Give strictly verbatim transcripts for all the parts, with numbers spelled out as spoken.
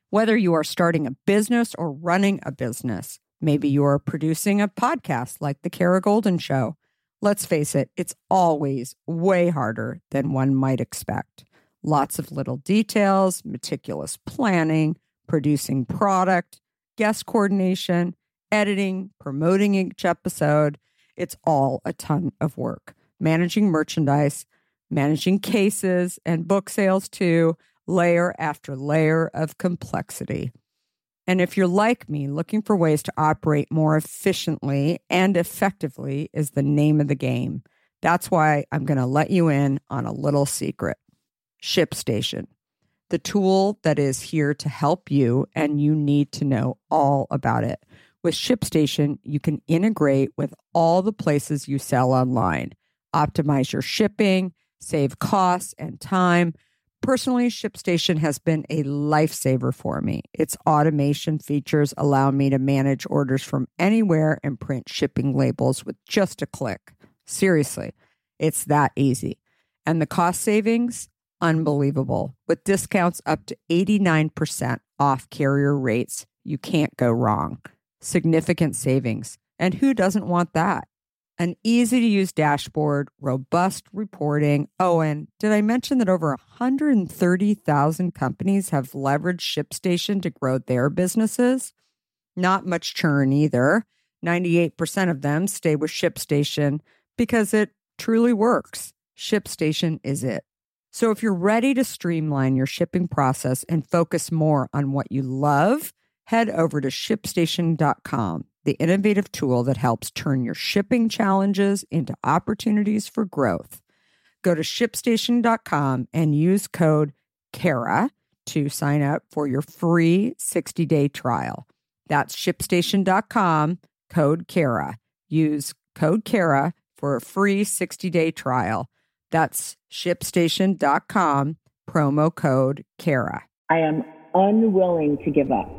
Whether you are starting a business or running a business, maybe you are producing a podcast like The Kara Goldin Show. Let's face it, it's always way harder than one might expect. Lots of little details, meticulous planning, producing product, guest coordination, editing, promoting each episode. It's all a ton of work. Managing merchandise, managing cases and book sales too, layer after layer of complexity. And if you're like me, looking for ways to operate more efficiently and effectively is the name of the game. That's why I'm going to let you in on a little secret. ShipStation, the tool that is here to help you, and you need to know all about it. With ShipStation, you can integrate with all the places you sell online, optimize your shipping, save costs and time. Personally, ShipStation has been a lifesaver for me. Its automation features allow me to manage orders from anywhere and print shipping labels with just a click. Seriously, it's that easy. And the cost savings? Unbelievable. With discounts up to eighty-nine percent off carrier rates, you can't go wrong. Significant savings. And who doesn't want that? An easy-to-use dashboard, robust reporting. Oh, and did I mention that over one hundred thirty thousand companies have leveraged ShipStation to grow their businesses? Not much churn either. ninety-eight percent of them stay with ShipStation because it truly works. ShipStation is it. So if you're ready to streamline your shipping process and focus more on what you love, head over to ship station dot com. The innovative tool that helps turn your shipping challenges into opportunities for growth. Go to ship station dot com and use code Kara to sign up for your free sixty-day trial. That's ship station dot com, code Kara. Use code Kara for a free sixty-day trial. That's ship station dot com, promo code Kara. I am unwilling to give up.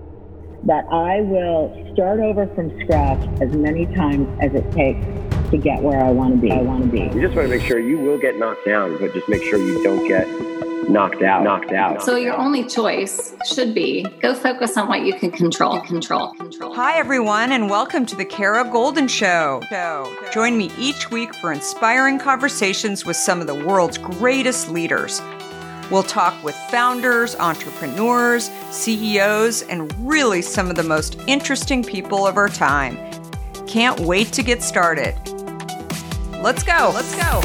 That I will start over from scratch as many times as it takes to get where I want to be. I want to be. You just want to make sure you will get knocked down, but just make sure you don't get knocked out. Knocked out. So your only choice should be go focus on what you can control. Control. Control. Hi, everyone, and welcome to the Kara Goldin Show. Join me each week for inspiring conversations with some of the world's greatest leaders. We'll talk with founders, entrepreneurs, C E Os, and really some of the most interesting people of our time. Can't wait to get started. Let's go. Let's go.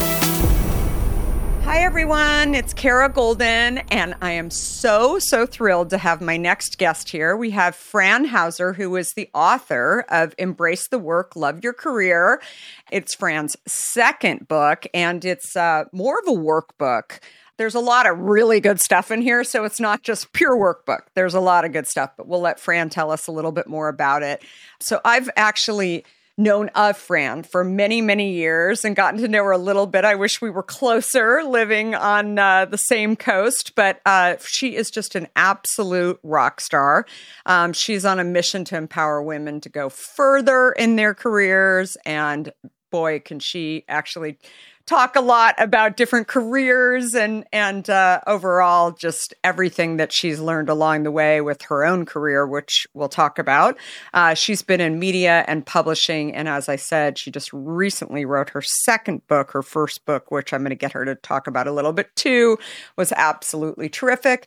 Hi, everyone. It's Kara Goldin, and I am so, so thrilled to have my next guest here. We have Fran Hauser, who is the author of Embrace the Work, Love Your Career. It's Fran's second book, and it's uh, more of a workbook. There's a lot of really good stuff in here, so it's not just pure workbook. There's a lot of good stuff, but we'll let Fran tell us a little bit more about it. So I've actually known of Fran for many, many years and gotten to know her a little bit. I wish we were closer, living on uh, the same coast, but uh, she is just an absolute rock star. Um, she's on a mission to empower women to go further in their careers, and boy, can she actually talk a lot about different careers and and uh, overall just everything that she's learned along the way with her own career, which we'll talk about. Uh, she's been in media and publishing, and as I said, she just recently wrote her second book. Her first book, which I'm going to get her to talk about a little bit too, was absolutely terrific.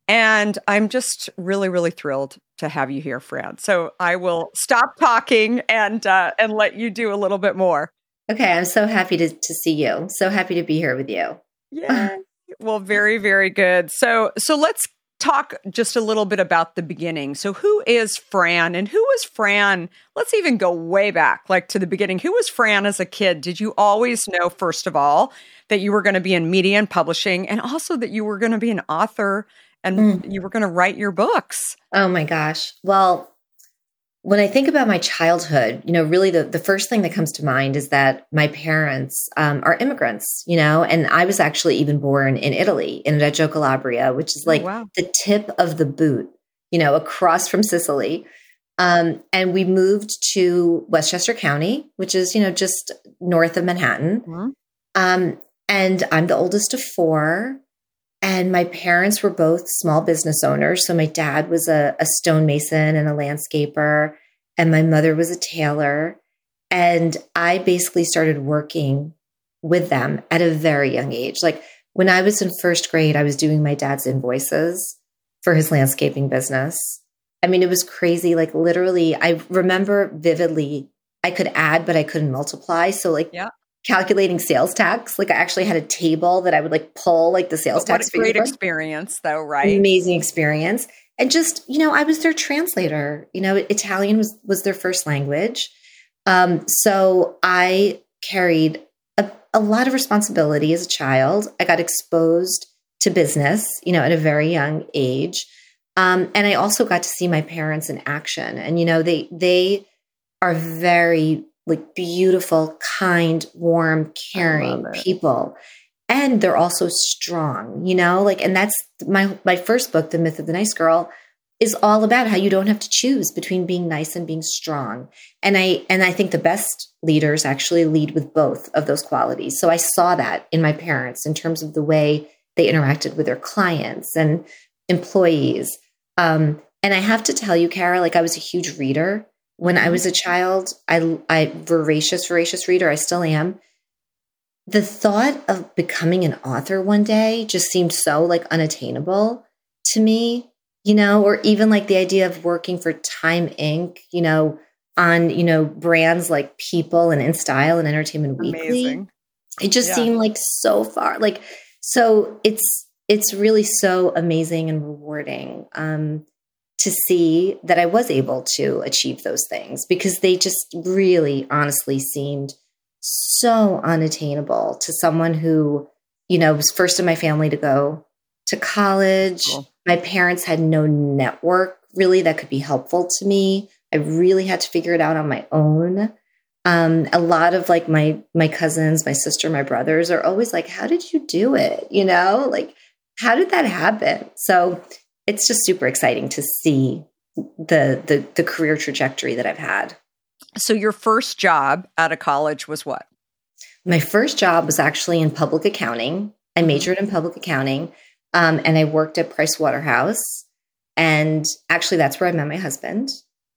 And I'm just really, really thrilled to have you here, Fran. So I will stop talking and uh, and let you do a little bit more. Okay, I'm so happy to, to see you. So happy to be here with you. Yeah. Well, very, very good. So so let's talk just a little bit about the beginning. So who is Fran, and who was Fran? Let's even go way back, like to the beginning. Who was Fran as a kid? Did you always know, first of all, that you were going to be in media and publishing, and also that you were going to be an author and mm. you were going to write your books? Oh my gosh. Well, when I think about my childhood, you know, really the, the first thing that comes to mind is that my parents um, are immigrants, you know, and I was actually even born in Italy, in Reggio Calabria, which is like oh, wow. the tip of the boot, you know, across from Sicily. Um, and we moved to Westchester County, which is, you know, just north of Manhattan. Mm-hmm. Um, and I'm the oldest of four. And my parents were both small business owners. So my dad was a, a stonemason and a landscaper, and my mother was a tailor. And I basically started working with them at a very young age. Like when I was in first grade, I was doing my dad's invoices for his landscaping business. I mean, it was crazy. Like literally, I remember vividly, I could add, but I couldn't multiply. So like yeah. calculating sales tax, like I actually had a table that I would like pull like the sales but tax. What a great experience though, right? Amazing experience. And just, you know, I was their translator. You know, Italian was, was their first language. Um, so I carried a, a lot of responsibility as a child. I got exposed to business, you know, at a very young age. Um, and I also got to see my parents in action. And, you know, they, they are very like beautiful, kind, warm, caring people. And they're also strong, you know, like, and that's my, my first book, The Myth of the Nice Girl, is all about how you don't have to choose between being nice and being strong. And I, and I think the best leaders actually lead with both of those qualities. So I saw that in my parents in terms of the way they interacted with their clients and employees. Um, and I have to tell you, Kara, like I was a huge reader when I was a child. I, I voracious, voracious reader. I still am. The thought of becoming an author one day just seemed so like unattainable to me, you know, or even like the idea of working for Time Incorporated, you know, on, you know, brands like People and InStyle and Entertainment Weekly. Amazing. It just yeah. seemed like so far, like, so it's, it's really so amazing and rewarding um, to see that I was able to achieve those things because they just really honestly seemed so unattainable to someone who, you know, was first in my family to go to college. Cool. My parents had no network really that could be helpful to me. I really had to figure it out on my own. Um, a lot of like my, my cousins, my sister, my brothers are always like, how did you do it? You know, like, how did that happen? So it's just super exciting to see the, the, the career trajectory that I've had. So your first job out of college was what? My first job was actually in public accounting. I majored in public accounting, um, and I worked at Price Waterhouse. And actually, that's where I met my husband.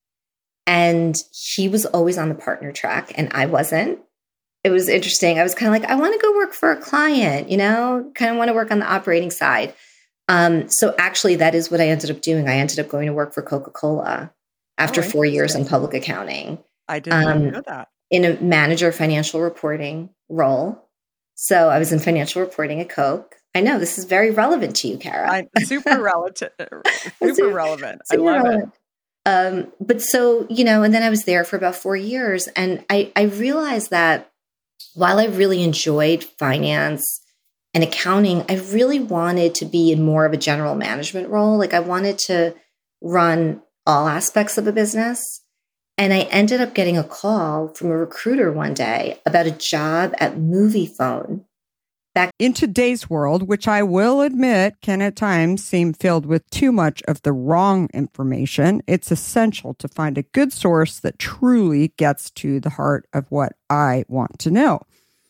And he was always on the partner track, and I wasn't. It was interesting. I was kind of like, I want to go work for a client, you know, kind of want to work on the operating side. Um, so actually, that is what I ended up doing. I ended up going to work for Coca-Cola after oh, four years in public accounting. I didn't um, know that. In a manager financial reporting role. So I was in financial reporting at Coke. I know this is very relevant to you, Kara. I, super relevant. super, super relevant. Super I love relevant. it. Um, but so, you know, and then I was there for about four years. And I, I realized that while I really enjoyed finance and accounting, I really wanted to be in more of a general management role. Like I wanted to run all aspects of a business. And I ended up getting a call from a recruiter one day about a job at Moviefone. Back in today's world, which I will admit can at times seem filled with too much of the wrong information, it's essential to find a good source that truly gets to the heart of what I want to know.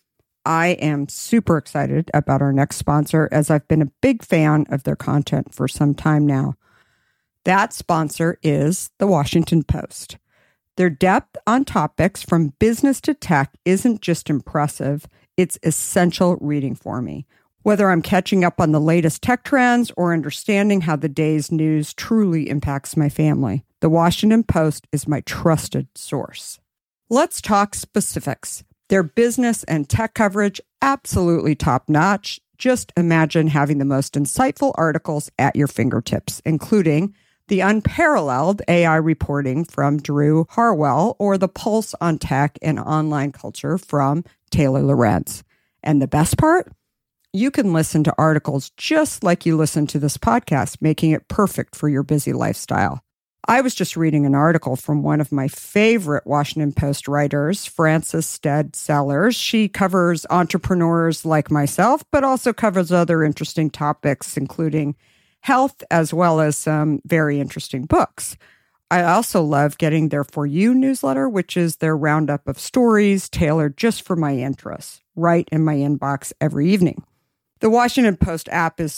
I am super excited about our next sponsor, as I've been a big fan of their content for some time now. That sponsor is The Washington Post. Their depth on topics from business to tech isn't just impressive, it's essential reading for me. Whether I'm catching up on the latest tech trends or understanding how the day's news truly impacts my family, The Washington Post is my trusted source. Let's talk specifics. Their business and tech coverage, absolutely top-notch. Just imagine having the most insightful articles at your fingertips, including the unparalleled A I reporting from Drew Harwell, or the pulse on tech and online culture from Taylor Lorenz. And the best part? You can listen to articles just like you listen to this podcast, making it perfect for your busy lifestyle. I was just reading an article from one of my favorite Washington Post writers, Frances Stead Sellers. She covers entrepreneurs like myself, but also covers other interesting topics, including health, as well as some very interesting books. I also love getting their For You newsletter, which is their roundup of stories tailored just for my interests, right in my inbox every evening. The Washington Post app is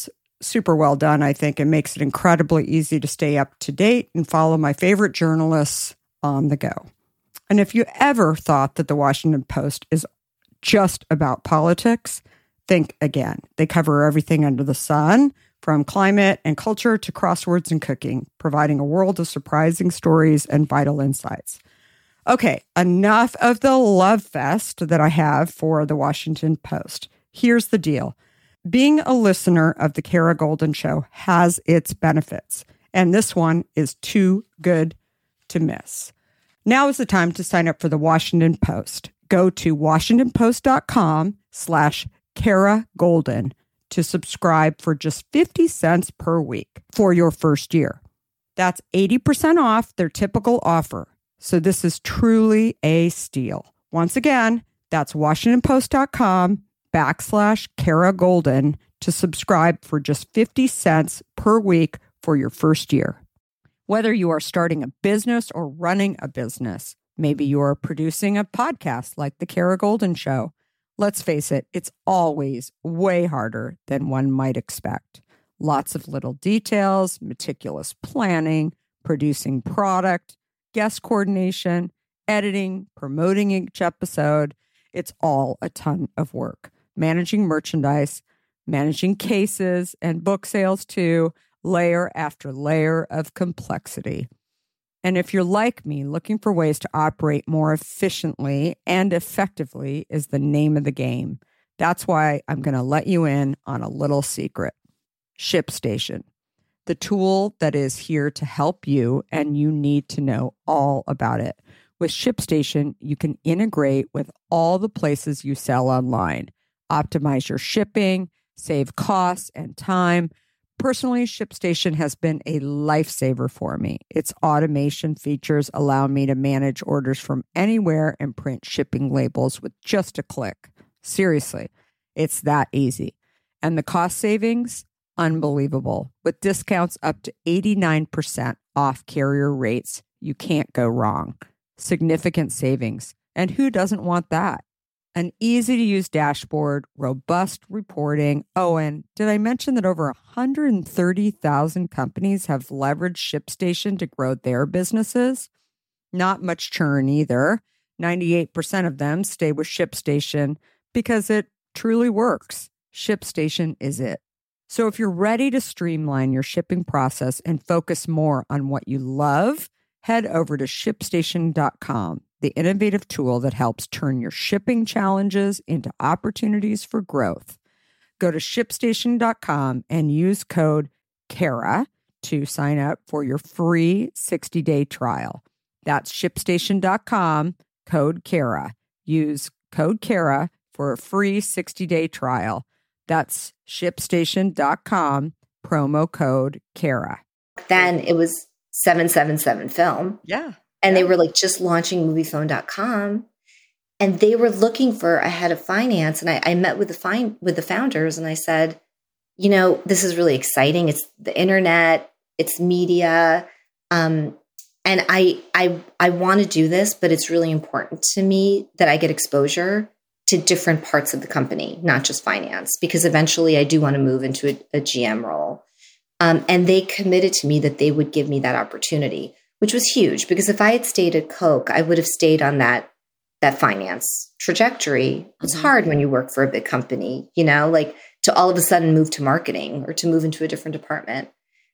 super well done, I think. It makes it incredibly easy to stay up to date and follow my favorite journalists on the go. And if you ever thought that the Washington Post is just about politics, think again. They cover everything under the sun, from climate and culture to crosswords and cooking, providing a world of surprising stories and vital insights. Okay, enough of the love fest that I have for the Washington Post. Here's the deal. Being a listener of the Kara Goldin Show has its benefits, and this one is too good to miss. Now is the time to sign up for the Washington Post. Go to washingtonpost.com slash Kara Goldin to subscribe for just fifty cents per week for your first year. That's eighty percent off their typical offer. So this is truly a steal. Once again, that's washingtonpost.com backslash Kara Goldin to subscribe for just fifty cents per week for your first year. Whether you are starting a business or running a business, maybe you're producing a podcast like The Kara Goldin Show. Let's face it, it's always way harder than one might expect. Lots of little details, meticulous planning, producing product, guest coordination, editing, promoting each episode. It's all a ton of work. Managing merchandise, managing cases and book sales too, layer after layer of complexity. And if you're like me, looking for ways to operate more efficiently and effectively is the name of the game. That's why I'm going to let you in on a little secret. ShipStation, the tool that is here to help you, and you need to know all about it. With ShipStation, you can integrate with all the places you sell online, optimize your shipping, save costs and time. Personally, ShipStation has been a lifesaver for me. Its automation features allow me to manage orders from anywhere and print shipping labels with just a click. Seriously, it's that easy. And the cost savings? Unbelievable. With discounts up to eighty-nine percent off carrier rates, you can't go wrong. Significant savings. And who doesn't want that? An easy-to-use dashboard, robust reporting. Oh, and did I mention that over one hundred thirty thousand companies have leveraged ShipStation to grow their businesses? Not much churn either. ninety-eight percent of them stay with ShipStation because it truly works. ShipStation is it. So if you're ready to streamline your shipping process and focus more on what you love, head over to ship station dot com. The innovative tool that helps turn your shipping challenges into opportunities for growth. Go to ship station dot com and use code Kara to sign up for your free sixty-day trial. That's ship station dot com, code Kara. Use code Kara for a free sixty-day trial. That's ship station dot com, promo code Kara. Then it was seven seven seven Film. Yeah. And yeah. they were like just launching movie phone dot com, and they were looking for a head of finance. And I, I met with the fin- with the founders, and I said, you know, this is really exciting. It's the internet, it's media, um, and I I I want to do this, but it's really important to me that I get exposure to different parts of the company, not just finance, because eventually I do want to move into a, a G M role. Um, and they committed to me that they would give me that opportunity, which was huge, because if I had stayed at Coke, I would have stayed on that that finance trajectory. It's mm-hmm. hard when you work for a big company, you know, like to all of a sudden move to marketing or to move into a different department.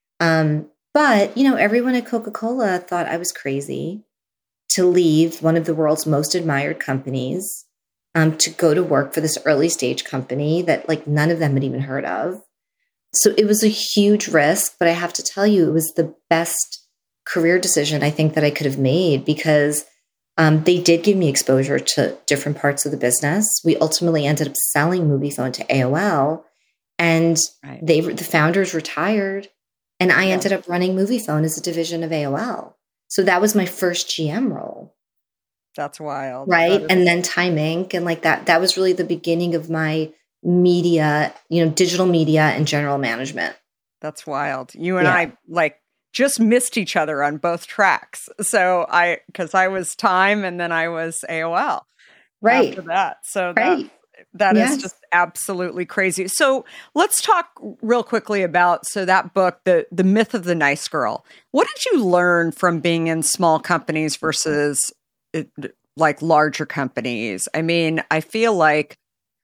Um, but, you know, everyone at Coca-Cola thought I was crazy to leave one of the world's most admired companies um, to go to work for this early stage company that like none of them had even heard of. So it was a huge risk, but I have to tell you, it was the best career decision I think that I could have made, because um, they did give me exposure to different parts of the business. We ultimately ended up selling MoviePhone to A O L, and right. they the founders retired, and I yeah. ended up running MoviePhone as a division of A O L. So that was my first G M role. That's wild. Right. That is- and then Time Incorporated. And like that, that was really the beginning of my media, you know, digital media and general management. That's wild. You and yeah. I like just missed each other on both tracks. So I, because I was Time and then I was A O L. Right. After that. So right. That Yes. is just absolutely crazy. So let's talk real quickly about, so that book, the, the Myth of the Nice Girl. What did you learn from being in small companies versus it, like larger companies? I mean, I feel like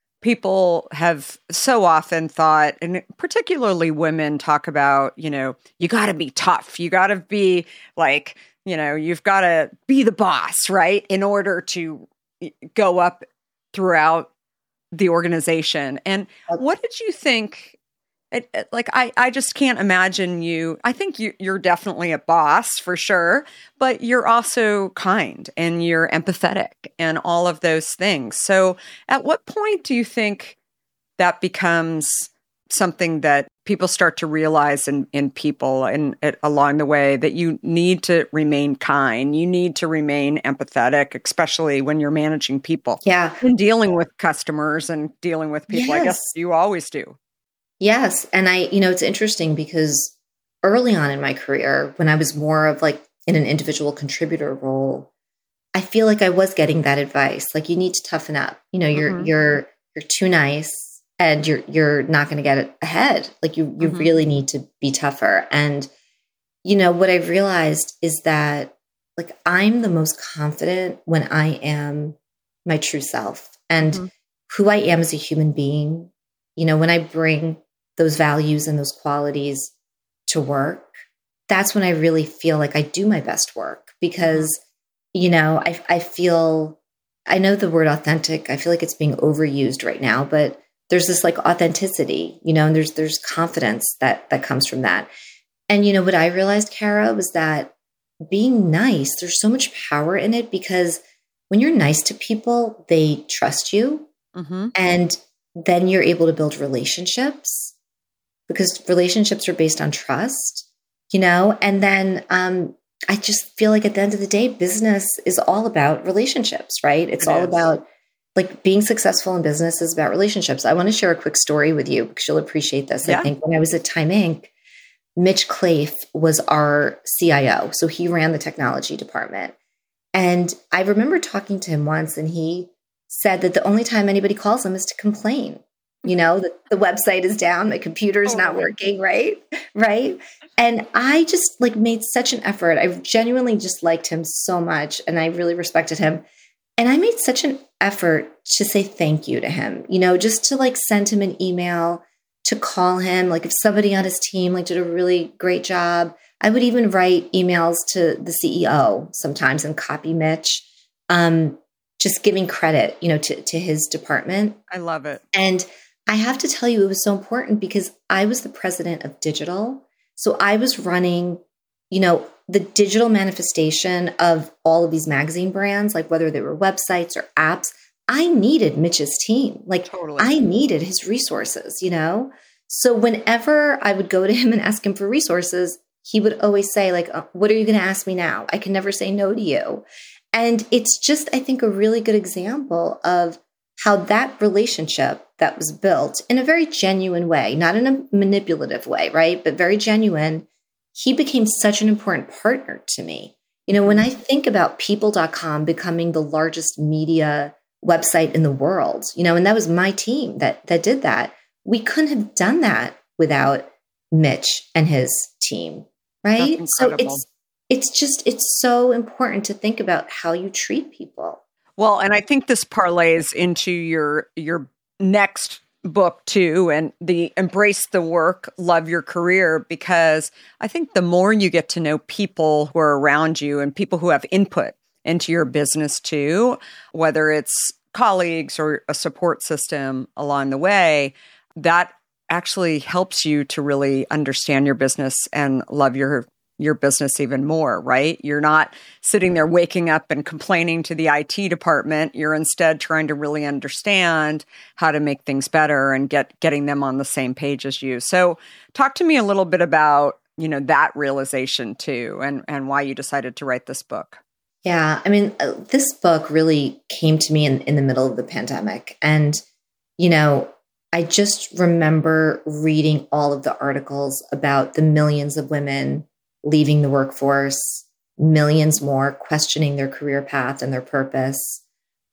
people have so often thought, and particularly women talk about, you know, you got to be tough. You got to be like, you know, you've got to be the boss, right? In order to go up throughout the organization. And what did you think? It, it, like, I, I just can't imagine you. I think you, you're definitely a boss for sure, but you're also kind and you're empathetic and all of those things. So at what point do you think that becomes something that people start to realize in, in people and it, along the way, that you need to remain kind, you need to remain empathetic, especially when you're managing people? Yeah. And dealing with customers and dealing with people. Yes. I guess you always do. Yes. And I, you know, it's interesting because early on in my career, when I was more of like in an individual contributor role, I feel like I was getting that advice. Like, you need to toughen up. You know, you're, mm-hmm. you're, you're too nice and you're, you're not going to get it ahead. Like, you, you mm-hmm. really need to be tougher. And, you know, what I've realized is that, like, I'm the most confident when I am my true self and mm-hmm. who I am as a human being. You know, when I bring those values and those qualities to work, that's when I really feel like I do my best work because, mm-hmm. you know, I, I feel, I know the word authentic, I feel like it's being overused right now, but there's this like authenticity, you know, and there's, there's confidence that, that comes from that. And, you know, what I realized, Kara, was that being nice, there's so much power in it because when you're nice to people, they trust you. Mm-hmm. And then you're able to build relationships because relationships are based on trust, you know? And then um, I just feel like at the end of the day, business is all about relationships, right? It's it all is. about like being successful in business is about relationships. I want to share a quick story with you because you'll appreciate this. Yeah. I think when I was at Time Incorporated, Mitch Clafe was our C I O. So he ran the technology department. And I remember talking to him once and he said that the only time anybody calls him is to complain. You know, that the website is down, my computer's oh, not working, right? Right. And I just like made such an effort. I genuinely just liked him so much and I really respected him. And I made such an effort to say thank you to him, you know, just to like send him an email, to call him. Like if somebody on his team like did a really great job, I would even write emails to the C E O sometimes and copy Mitch. Um, just giving credit, you know, to, to his department. I love it. And I have to tell you, it was so important because I was the president of digital. So I was running, you know, the digital manifestation of all of these magazine brands, like whether they were websites or apps. I needed Mitch's team. Like totally. I needed his resources, you know? So whenever I would go to him and ask him for resources, he would always say like, oh, what are you going to ask me now? I can never say no to you. And it's just, I think, a really good example of how that relationship that was built in a very genuine way, not in a manipulative way, right? But very genuine. He became such an important partner to me. You know, when I think about people dot com becoming the largest media website in the world, you know, and that was my team that that did that. We couldn't have done that without Mitch and his team, right? So it's It's just, it's so important to think about how you treat people. Well, and I think this parlays into your your next book too, and the Embrace the Work, Love Your Career, because I think the more you get to know people who are around you and people who have input into your business too, whether it's colleagues or a support system along the way, that actually helps you to really understand your business and love your your business even more, right? You're not sitting there waking up and complaining to the I T department. You're instead trying to really understand how to make things better and get getting them on the same page as you. So talk to me a little bit about, you know, that realization too, and, and why you decided to write this book. Yeah. I mean, uh, this book really came to me in, in the middle of the pandemic. And, you know, I just remember reading all of the articles about the millions of women leaving the workforce, millions more questioning their career path and their purpose.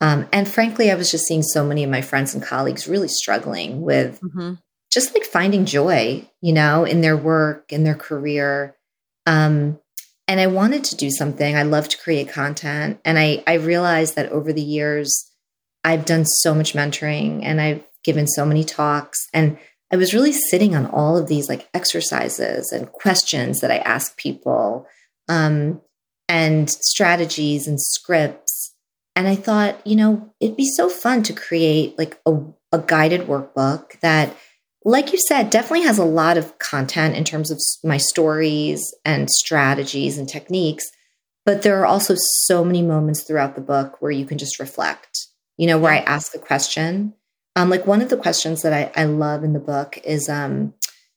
Um, and frankly, I was just seeing so many of my friends and colleagues really struggling with mm-hmm. just like finding joy, you know, in their work, in their career. Um, and I wanted to do something. I love to create content. And I, I realized that over the years, I've done so much mentoring and I've given so many talks. And I was really sitting on all of these like exercises and questions that I ask people, um, and strategies and scripts. And I thought, you know, it'd be so fun to create like a, a guided workbook that, like you said, definitely has a lot of content in terms of my stories and strategies and techniques. But there are also so many moments throughout the book where you can just reflect, you know, where I ask a question. Um, like one of the questions that I, I love in the book is, um,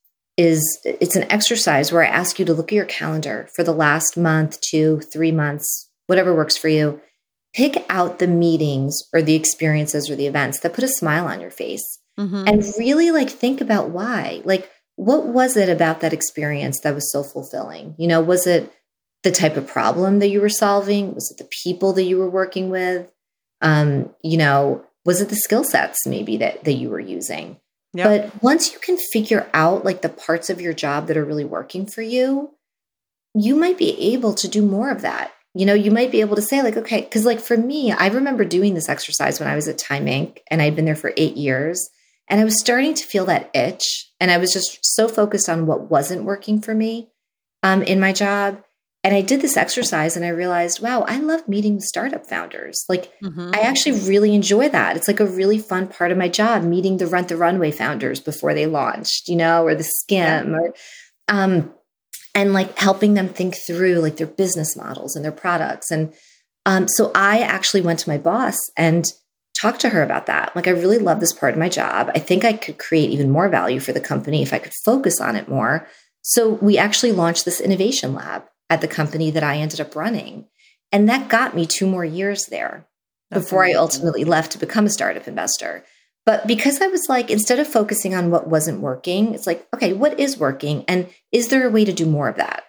is it's an exercise where I ask you to look at your calendar for the last month, two, three months, whatever works for you. Pick out the meetings or the experiences or the events that put a smile on your face, mm-hmm. and really like think about why. Like, what was it about that experience that was so fulfilling? You know, was it the type of problem that you were solving? Was it the people that you were working with? Um, you know, was it the skill sets maybe that, that you were using? Yep. But once you can figure out like the parts of your job that are really working for you, you might be able to do more of that. You know, you might be able to say like, okay, because like for me, I remember doing this exercise when I was at Time Incorporated and I'd been there for eight years and I was starting to feel that itch. And I was just so focused on what wasn't working for me um, in my job. And I did this exercise and I realized, wow, I love meeting startup founders. Like mm-hmm. I actually really enjoy that. It's like a really fun part of my job, meeting the Rent the Runway founders before they launched, you know, or the Skim yeah. or, um, and like helping them think through like their business models and their products. And um, so I actually went to my boss and talked to her about that. Like, I really love this part of my job. I think I could create even more value for the company if I could focus on it more. So we actually launched this innovation lab at the company that I ended up running. And that got me two more years there That's before amazing. I ultimately left to become a startup investor. But because I was like, instead of focusing on what wasn't working, it's like, okay, what is working? And is there a way to do more of that?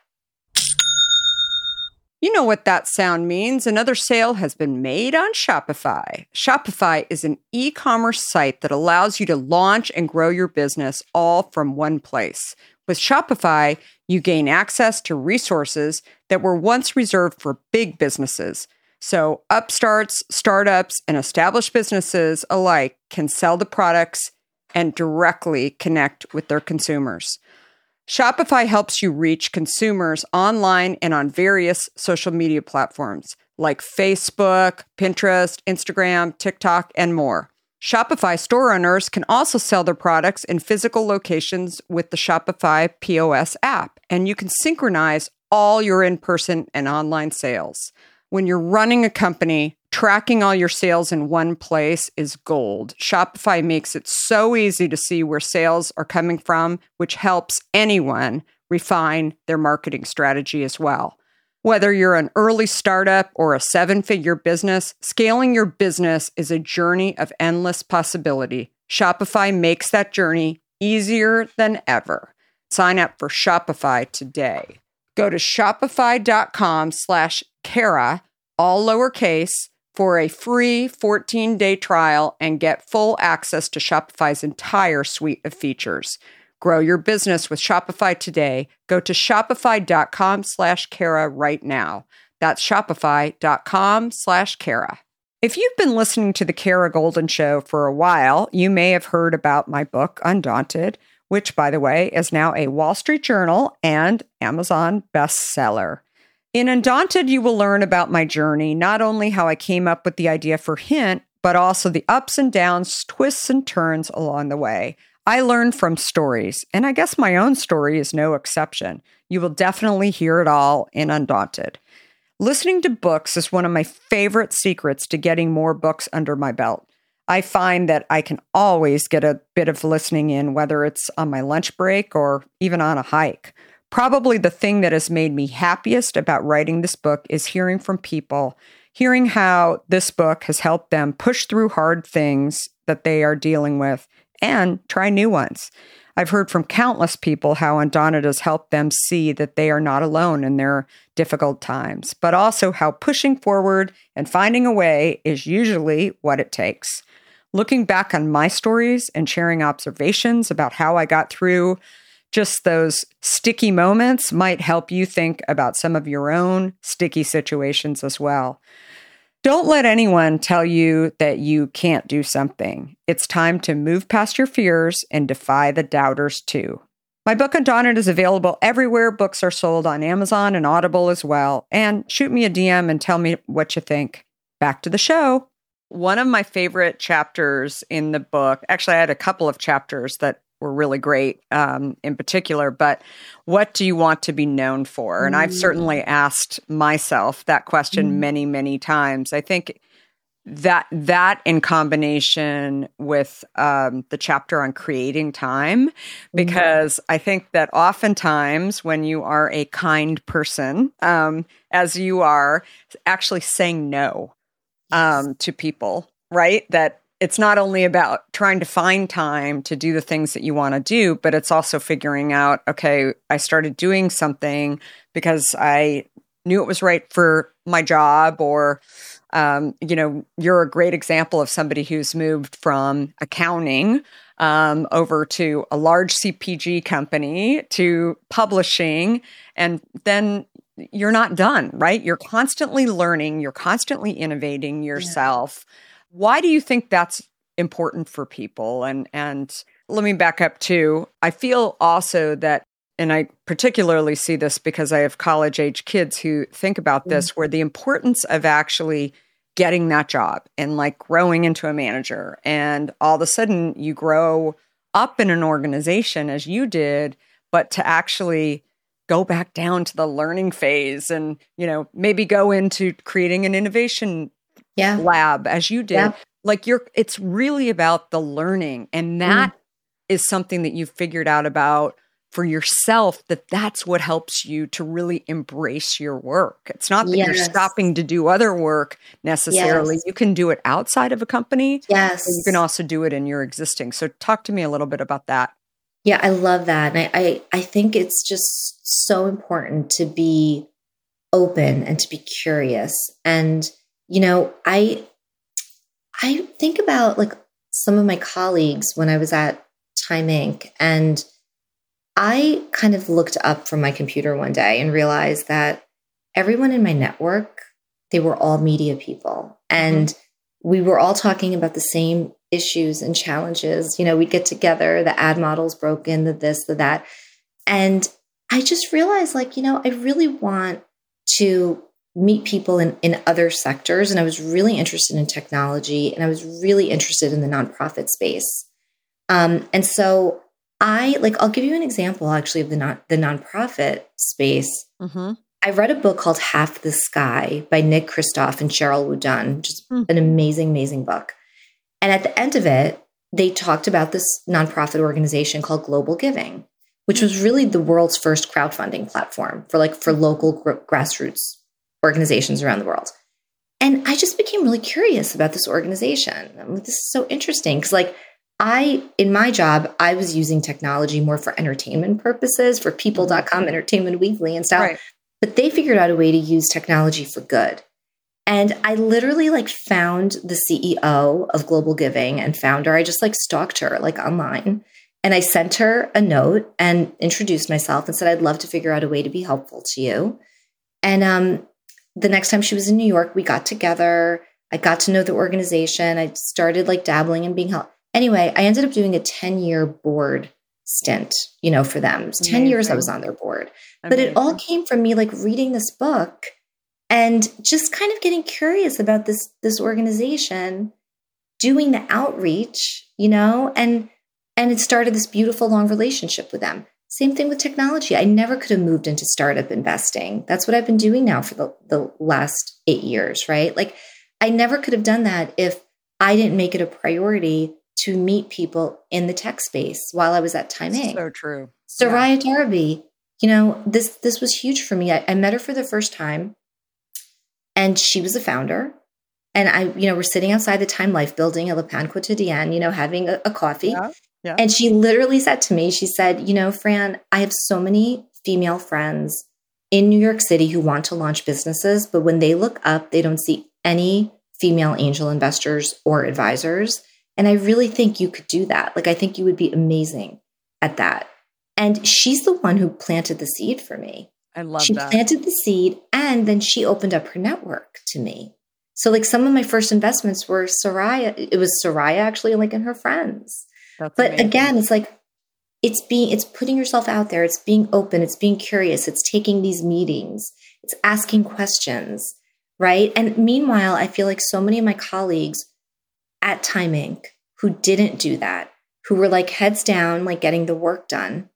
You know what that sound means. Another sale has been made on Shopify. Shopify is an e-commerce site that allows you to launch and grow your business all from one place. With Shopify, you gain access to resources that were once reserved for big businesses. So upstarts, startups, and established businesses alike can sell the products and directly connect with their consumers. Shopify helps you reach consumers online and on various social media platforms like Facebook, Pinterest, Instagram, TikTok, and more. Shopify store owners can also sell their products in physical locations with the Shopify P O S app, and you can synchronize all your in-person and online sales. When you're running a company, tracking all your sales in one place is gold. Shopify makes it so easy to see where sales are coming from, which helps anyone refine their marketing strategy as well. Whether you're an early startup or a seven-figure business, scaling your business is a journey of endless possibility. Shopify makes that journey easier than ever. Sign up for Shopify today. Go to shopify.com slash Kara, all lowercase, for a free fourteen-day trial and get full access to Shopify's entire suite of features. Grow your business with Shopify today. Go to shopify.com slash Kara right now. That's shopify.com slash Kara. If you've been listening to The Kara Goldin Show for a while, you may have heard about my book, Undaunted, which, by the way, is now a Wall Street Journal and Amazon bestseller. In Undaunted, you will learn about my journey, not only how I came up with the idea for Hint, but also the ups and downs, twists and turns along the way. I learned from stories, and I guess my own story is no exception. You will definitely hear it all in Undaunted. Listening to books is one of my favorite secrets to getting more books under my belt. I find that I can always get a bit of listening in, whether it's on my lunch break or even on a hike. Probably the thing that has made me happiest about writing this book is hearing from people, hearing how this book has helped them push through hard things that they are dealing with and try new ones. I've heard from countless people how Undaunted has helped them see that they are not alone in their difficult times, but also how pushing forward and finding a way is usually what it takes. Looking back on my stories and sharing observations about how I got through just those sticky moments might help you think about some of your own sticky situations as well. Don't let anyone tell you that you can't do something. It's time to move past your fears and defy the doubters too. My book Undaunted is available everywhere books are sold, on Amazon and Audible as well. And shoot me a D M and tell me what you think. Back to the show. One of my favorite chapters in the book, actually I had a couple of chapters that were really great um, in particular, but what do you want to be known for? And I've certainly asked myself that question mm. many, many times. I think that that in combination with um, the chapter on creating time, because mm. I think that oftentimes when you are a kind person, um, as you are, actually saying no um, to people, right? That it's not only about trying to find time to do the things that you want to do, but it's also figuring out, okay, I started doing something because I knew it was right for my job, or, um, you know, you're a great example of somebody who's moved from accounting um, over to a large C P G company to publishing, and then you're not done, right? You're constantly learning, you're constantly innovating yourself. Yeah. Why do you think that's important for people? And and let me back up too. I feel also that, and I particularly see this because I have college-age kids who think about this, mm-hmm. where the importance of actually getting that job and like growing into a manager, and all of a sudden you grow up in an organization as you did, but to actually go back down to the learning phase and, you know, maybe go into creating an innovation Yeah. lab as you did. Yeah. Like you're, it's really about the learning. And that mm. is something that you've figured out about for yourself, that that's what helps you to really embrace your work. It's not that yes. you're stopping to do other work necessarily. Yes. You can do it outside of a company. Yes. You can also do it in your existing. So talk to me a little bit about that. Yeah, I love that. And I, I, I think it's just so important to be open and to be curious. And You know, I I think about like some of my colleagues when I was at Time Incorporated, and I kind of looked up from my computer one day and realized that everyone in my network, they were all media people. And mm-hmm. we were all talking about the same issues and challenges. You know, we'd get together, the ad model's broken, the this, the that. And I just realized like, you know, I really want to meet people in, in other sectors. And I was really interested in technology, and I was really interested in the nonprofit space. Um, and so I like, I'll give you an example actually of the non, the nonprofit space. Mm-hmm. I read a book called Half the Sky by Nick Kristof and Sheryl WuDunn, which is mm. an amazing, amazing book. And at the end of it, they talked about this nonprofit organization called Global Giving, which was really the world's first crowdfunding platform for like for local gr- grassroots organizations around the world. And I just became really curious about this organization. I'm like, this is so interesting. Cause like I, in my job, I was using technology more for entertainment purposes, for people dot com, Entertainment Weekly and stuff, right. But they figured out a way to use technology for good. And I literally like found the C E O of Global Giving and found her. I just like stalked her like online, and I sent her a note and introduced myself and said, I'd love to figure out a way to be helpful to you. And, um, the next time she was in New York, we got together. I got to know the organization. I started like dabbling and being helpful. Anyway, I ended up doing a ten-year board stint, you know, for them. It was ten years I was on their board. Amazing. But it all came from me like reading this book and just kind of getting curious about this, this organization, doing the outreach, you know, and and it started this beautiful long relationship with them. Same thing with technology. I never could have moved into startup investing. That's what I've been doing now for the, the last eight years, right? Like I never could have done that if I didn't make it a priority to meet people in the tech space while I was at Time Incorporated. So true. Soraya yeah. Darby, you know, this this was huge for me. I, I met her for the first time, and she was a founder. And I, you know, we're sitting outside the Time Life building at Le Pan Quotidien, you know, having a, a coffee. Yeah. Yeah. And she literally said to me, she said, you know, Fran, I have so many female friends in New York City who want to launch businesses, but when they look up, they don't see any female angel investors or advisors. And I really think you could do that. Like, I think you would be amazing at that. And she's the one who planted the seed for me. I love she that. She planted the seed, and then she opened up her network to me. So like some of my first investments were Soraya. It was Soraya actually, like, and her friends. That's but amazing. Again, it's like, it's being, it's putting yourself out there. It's being open. It's being curious. It's taking these meetings. It's asking questions, right? And meanwhile, I feel like so many of my colleagues at Time Incorporated who didn't do that, who were like heads down, like getting the work done,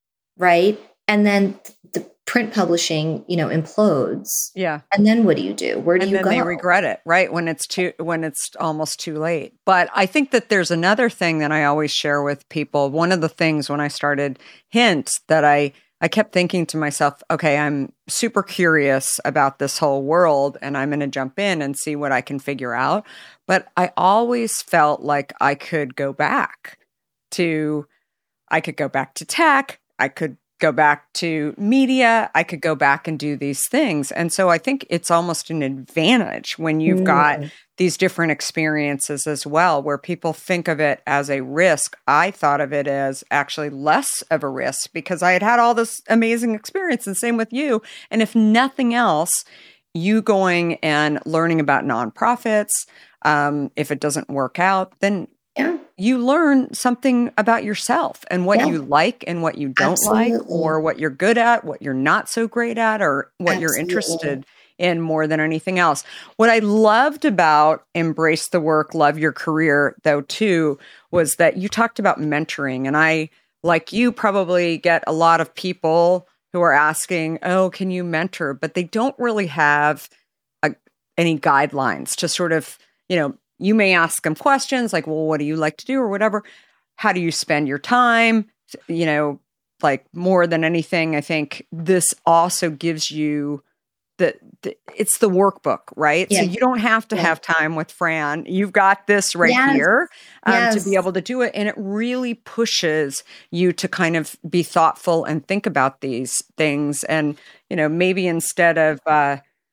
right? And then the print publishing, you know, implodes. Yeah. And then what do you do? Where do and you then go? They regret it, right? When it's too, when it's almost too late. But I think that there's another thing that I always share with people. One of the things when I started Hint that I, I kept thinking to myself, okay, I'm super curious about this whole world and I'm going to jump in and see what I can figure out. But I always felt like I could go back to, I could go back to tech. I could go back to media. I could go back and do these things. And so I think it's almost an advantage when you've mm. got these different experiences as well, where people think of it as a risk. I thought of it as actually less of a risk because I had had all this amazing experience, and same with you. And if nothing else, you going and learning about nonprofits, um, if it doesn't work out, then yeah. you learn something about yourself and what yeah. you like and what you don't Absolutely. like, or what you're good at, what you're not so great at, or what Absolutely. You're interested in more than anything else. What I loved about Embrace the Work, Love Your Career, though, too, was that you talked about mentoring. And I, like you, probably get a lot of people who are asking, oh, can you mentor? But they don't really have a, any guidelines to sort of, you know, you may ask them questions like, well, what do you like to do or whatever? How do you spend your time? You know, like more than anything, I think this also gives you the, the it's the workbook, right? Yeah. So you don't have to yeah. have time with Fran. You've got this right yes. here um, yes. to be able to do it. And it really pushes you to kind of be thoughtful and think about these things. And, you know, maybe instead of, uh,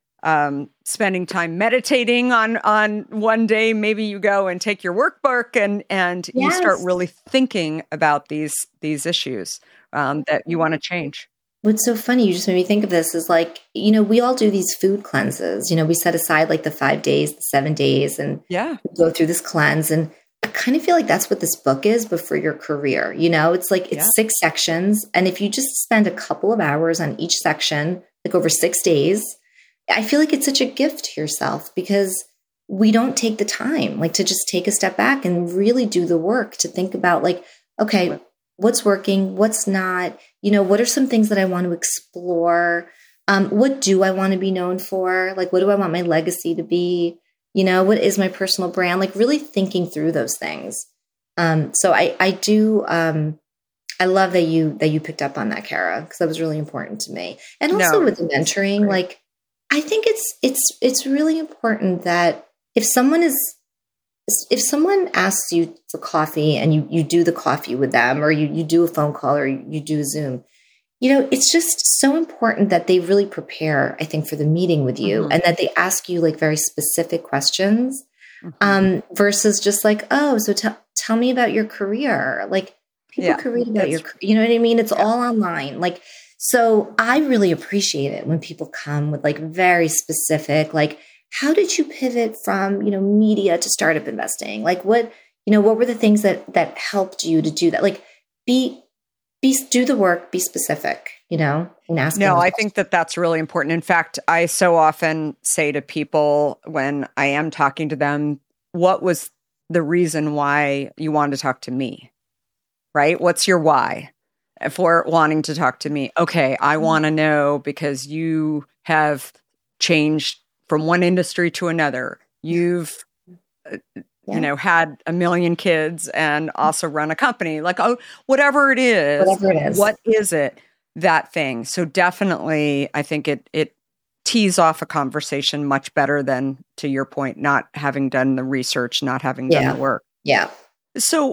Um, spending time meditating on on one day, maybe you go and take your workbook and and yes. you start really thinking about these these issues um, that you want to change. What's so funny, you just made me think of this, is like, you know, we all do these food cleanses. You know, we set aside like the five days, the seven days, and yeah, go through this cleanse. And I kind of feel like that's what this book is, but for your career. You know, it's like it's yeah. six sections, and if you just spend a couple of hours on each section, like over six days. I feel like it's such a gift to yourself because we don't take the time, like, to just take a step back and really do the work to think about, like, okay, what's working, what's not, you know, what are some things that I want to explore? Um, what do I want to be known for? Like, what do I want my legacy to be? You know, what is my personal brand? Like, really thinking through those things. Um, so I, I do, um, I love that you, that you picked up on that, Kara, because that was really important to me. And also no, with the mentoring, like, I think it's it's it's really important that if someone is if someone asks you for coffee and you, you do the coffee with them, or you, you do a phone call, or you do a Zoom, you know, it's just so important that they really prepare, I think, for the meeting with you, mm-hmm. and that they ask you like very specific questions, mm-hmm. um, versus just like, oh, so t- tell me about your career. Like, people yeah, can read about your, you know what I mean? It's yeah. all online. Like, so I really appreciate it when people come with like very specific, like, how did you pivot from, you know, media to startup investing? Like, what, you know, what were the things that, that helped you to do that? Like, be, be, do the work, be specific, you know, and ask. No, I think that that's really important. In fact, I so often say to people when I am talking to them, what was the reason why you wanted to talk to me? Right? What's your why for wanting to talk to me? Okay, I want to know because you have changed from one industry to another. You've, uh, yeah. you know, had a million kids and also run a company. Like, oh, whatever it is, whatever it is. What is it? That thing. So definitely, I think it it tees off a conversation much better than, to your point, not having done the research, not having done yeah. the work. Yeah. So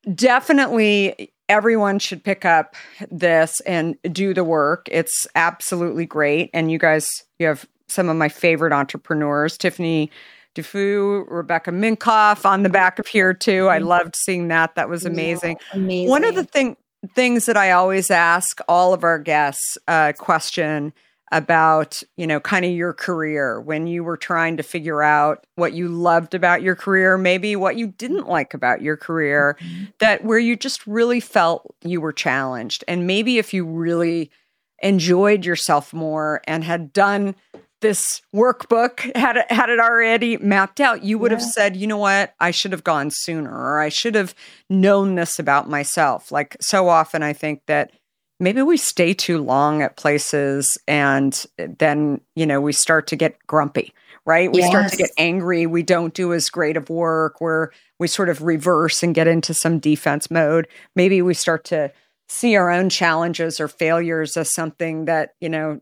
definitely everyone should pick up this and do the work. It's absolutely great. And you guys, you have some of my favorite entrepreneurs, Tiffany Dufu, Rebecca Minkoff on the back of here too. I loved seeing that. That was amazing. Yeah, amazing. One of the thing, things that I always ask all of our guests a uh, question about, you know, kind of your career when you were trying to figure out what you loved about your career, maybe what you didn't like about your career, mm-hmm. that where you just really felt you were challenged. And maybe if you really enjoyed yourself more and had done this workbook, had it, had it already mapped out, you would yeah. have said, you know what, I should have gone sooner, or I should have known this about myself. Like so often I think that maybe we stay too long at places and then, you know, we start to get grumpy, right? We yes. start to get angry. We don't do as great of work where we sort of reverse and get into some defense mode. Maybe we start to see our own challenges or failures as something that, you know,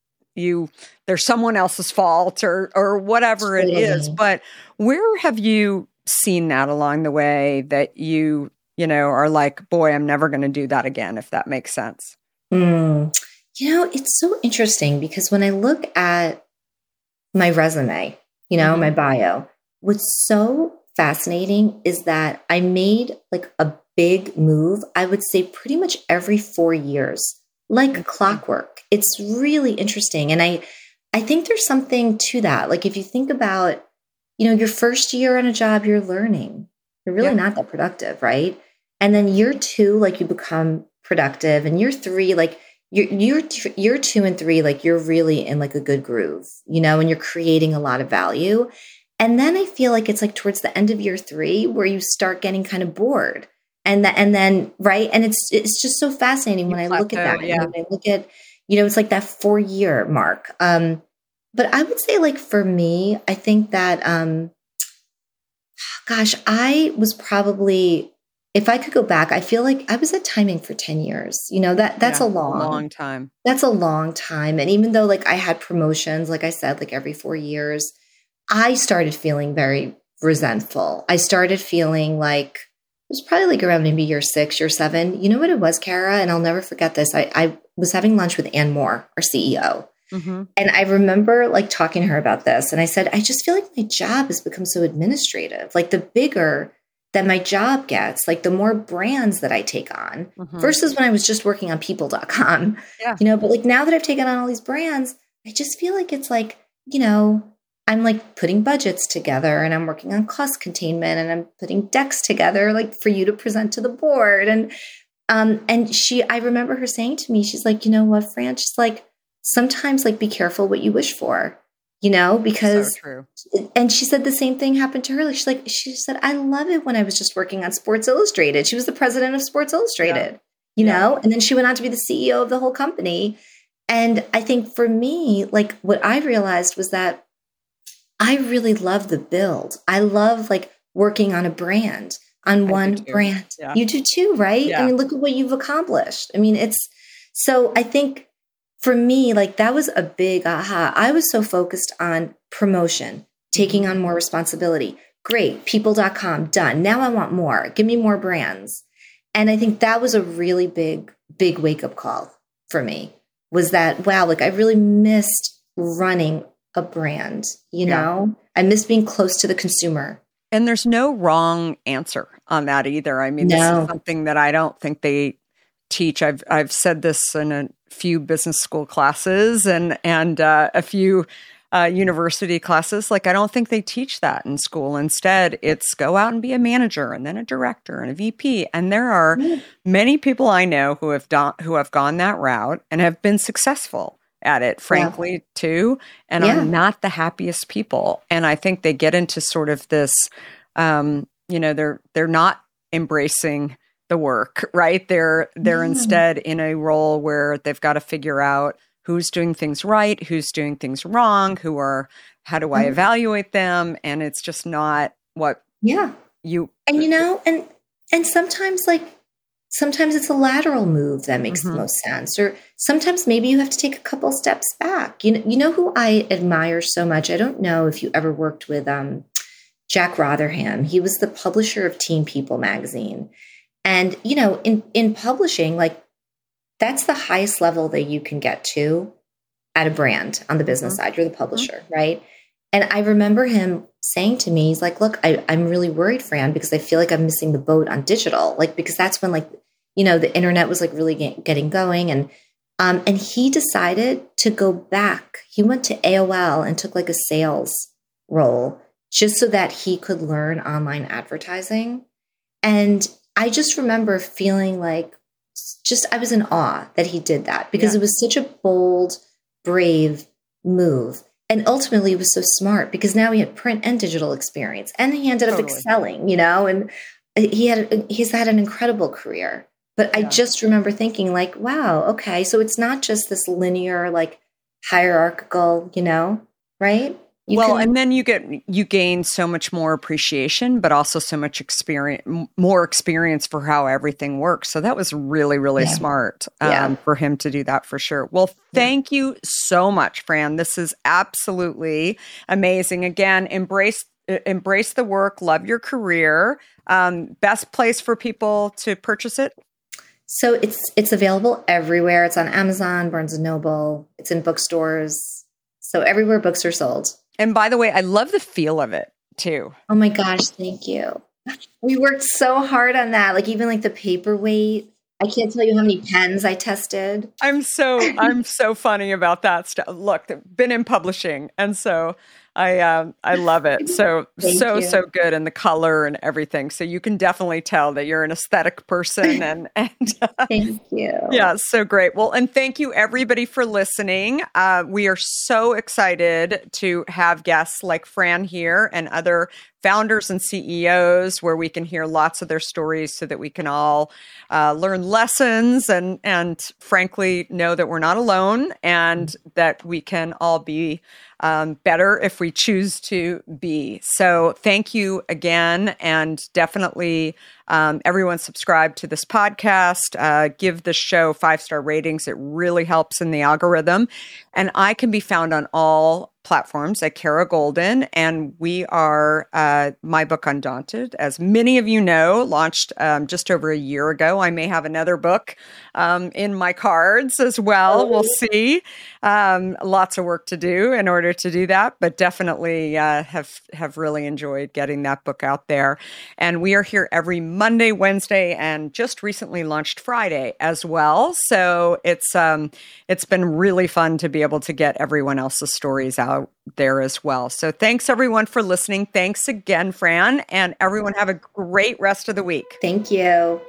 you, there's someone else's fault or, or whatever it is. But where have you seen that along the way that you you know, are like, boy, I'm never going to do that again, if that makes sense? Mm. You know, it's so interesting because when I look at my resume, you know, mm-hmm. my bio, what's so fascinating is that I made like a big move, I would say pretty much every four years, like mm-hmm. clockwork. It's really interesting. And I, I think there's something to that. Like if you think about, you know, your first year on a job, you're learning. You're really yeah. not that productive, right? And then year two, like you become productive, and year three, like you're, year, year two and three, like you're really in like a good groove, you know, and you're creating a lot of value. And then I feel like it's like towards the end of year three where you start getting kind of bored. And that, and then, right. And it's, it's just so fascinating when I look at that. Yeah. When I look at, you know, it's like that four year mark. Um, but I would say like for me, I think that, um, gosh, I was probably, if I could go back, I feel like I was at timing for ten years. You know, that that's yeah, a long, long time. That's a long time. And even though like I had promotions, like I said, like every four years, I started feeling very resentful. I started feeling like it was probably like around maybe year six, year seven. You know what it was, Kara? And I'll never forget this. I, I was having lunch with Ann Moore, our C E O. Mm-hmm. And I remember like talking to her about this. And I said, I just feel like my job has become so administrative. Like the bigger that my job gets, like the more brands that I take on mm-hmm. versus when I was just working on people dot com, yeah. you know, but like now that I've taken on all these brands, I just feel like it's like, you know, I'm like putting budgets together and I'm working on cost containment and I'm putting decks together like for you to present to the board. And, um, and she, I remember her saying to me, she's like, you know what, Fran, she's like, sometimes like be careful what you wish for, you know, because, so true. And she said the same thing happened to her. Like, she's like, she said, I love it when I was just working on Sports Illustrated. She was the president of Sports Illustrated, yeah. you yeah. know, and then she went on to be the C E O of the whole company. And I think for me, like what I realized was that I really love the build. I love like working on a brand, on I one brand. Yeah. You do too, right? Yeah. I mean, look at what you've accomplished. I mean, it's so I think for me, like that was a big aha. I was so focused on promotion, taking on more responsibility. Great. people dot com, done. Now I want more. Give me more brands. And I think that was a really big, big wake up call for me was that, wow, like I really missed running a brand, you yeah. know, I miss being close to the consumer. And there's no wrong answer on that either. I mean, no. this is something that I don't think they teach. I've I've said this in a few business school classes and and uh, a few uh, university classes. Like, I don't think they teach that in school. Instead, it's go out and be a manager and then a director and a V P. And there are mm. many people I know who have done who have gone that route and have been successful at it, frankly, yeah. too, and yeah. are not the happiest people. And I think they get into sort of this, um, you know, they're they're not embracing the work, right? They're they're mm. instead in a role where they've got to figure out who's doing things right, who's doing things wrong, who are, how do I mm. evaluate them? And it's just not what yeah you and you know, and and sometimes like sometimes it's a lateral move that makes mm-hmm. the most sense, or sometimes maybe you have to take a couple steps back. You know, you know who I admire so much. I don't know if you ever worked with um, Jack Rotherham. He was the publisher of Teen People magazine. And, you know, in, in publishing, like that's the highest level that you can get to at a brand on the business mm-hmm. side. You're the publisher, mm-hmm. right? And I remember him saying to me, he's like, look, I, I'm really worried, Fran, because I feel like I'm missing the boat on digital. Like, because that's when like, you know, the internet was like really get, getting going. And, um, and he decided to go back. He went to A O L and took like a sales role just so that he could learn online advertising. And I just remember feeling like just, I was in awe that he did that because yeah. it was such a bold, brave move. And ultimately it was so smart because now he had print and digital experience and he ended totally. up excelling, you know, and he had, he's had an incredible career. But yeah. I just remember thinking like, wow, okay. So it's not just this linear, like hierarchical, you know, right? You well, can- and then you get, you gain so much more appreciation, but also so much experience, more experience for how everything works. So that was really, really yeah. smart um, yeah. for him to do that for sure. Well, thank yeah. you so much, Fran. This is absolutely amazing. Again, embrace, embrace the work, love your career. Um, best place for people to purchase it? So it's, it's available everywhere. It's on Amazon, Barnes and Noble. It's in bookstores. So everywhere books are sold. And by the way, I love the feel of it too. Oh my gosh, thank you. We worked so hard on that. Like even like the paperweight. I can't tell you how many pens I tested. I'm so I'm so funny about that stuff. Look, been in publishing, and so I um, I love it. So Thank so you. so good, and the color and everything. So you can definitely tell that you're an aesthetic person, and and uh, thank you. Yeah, so great. Well, and thank you everybody for listening. Uh, we are so excited to have guests like Fran here and other founders and C E Os where we can hear lots of their stories so that we can all uh, learn lessons and, and frankly, know that we're not alone and that we can all be um, better if we choose to be. So thank you again. And definitely um, everyone subscribe to this podcast, uh, give the show five-star ratings. It really helps in the algorithm. And I can be found on all platforms at Kara Goldin, and we are uh, my book Undaunted, as many of you know, launched um, just over a year ago. I may have another book um, in my cards as well. Oh. We'll see. Um, lots of work to do in order to do that, but definitely uh, have have really enjoyed getting that book out there. And we are here every Monday, Wednesday, and just recently launched Friday as well. So it's um, it's been really fun to be able to get everyone else's stories out there as well. So thanks everyone for listening. Thanks again, Fran, and everyone have a great rest of the week. Thank you.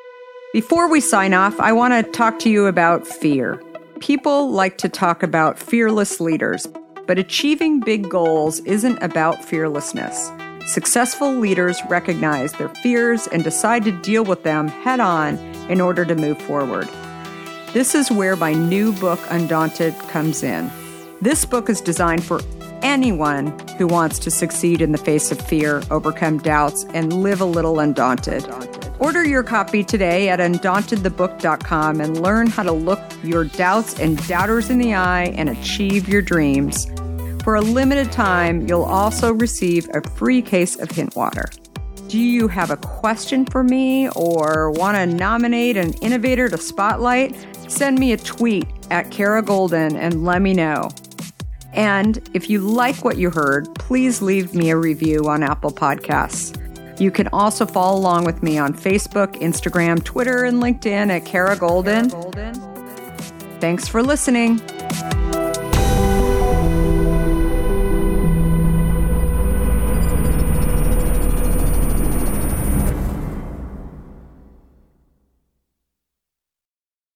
Before we sign off, I want to talk to you about fear. People like to talk about fearless leaders, but achieving big goals isn't about fearlessness. Successful leaders recognize their fears and decide to deal with them head on in order to move forward. This is where my new book, Undaunted, comes in. This book is designed for anyone who wants to succeed in the face of fear, overcome doubts, and live a little undaunted. Order your copy today at undaunted the book dot com and learn how to look your doubts and doubters in the eye and achieve your dreams. For a limited time, you'll also receive a free case of Hint Water. Do you have a question for me or want to nominate an innovator to spotlight? Send me a tweet at Kara Goldin and let me know. And if you like what you heard, please leave me a review on Apple Podcasts. You can also follow along with me on Facebook, Instagram, Twitter, and LinkedIn at Kara Goldin. Thanks for listening.